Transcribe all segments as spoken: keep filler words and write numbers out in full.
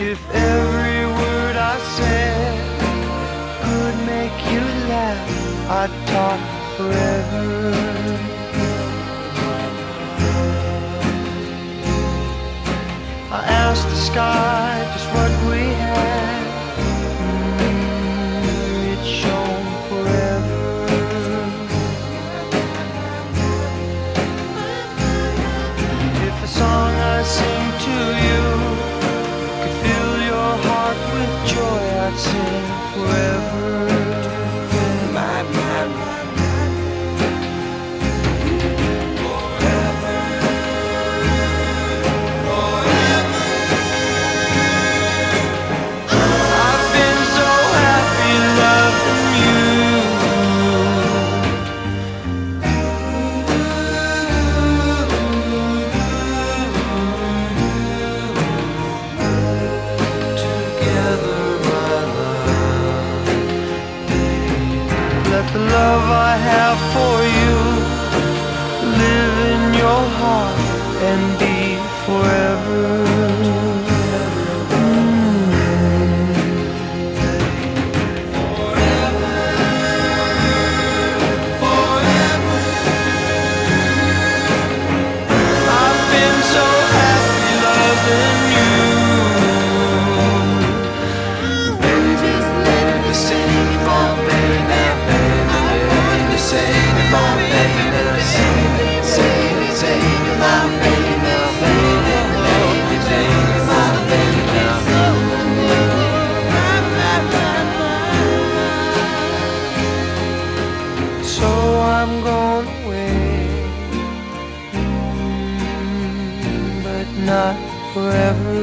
If every word I said could make you laugh, I'd talk forever. I asked the sky just what we had. Mm, it shone forever. If the song I sing to you could fill your heart with joy, I'd sing forever. My, my, my. The love I have for you live in your heart and be forever. I've been so happy loving you. Just let me sing for baby. Save me, my baby, save me, save me, save me, my baby, baby, baby, save me, my baby, baby. So I'm going away, but not forever.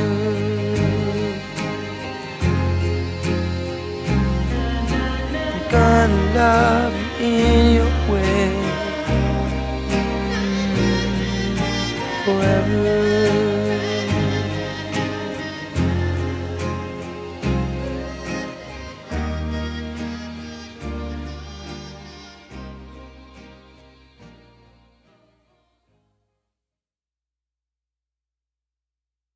I'm gonna love you in your way forever.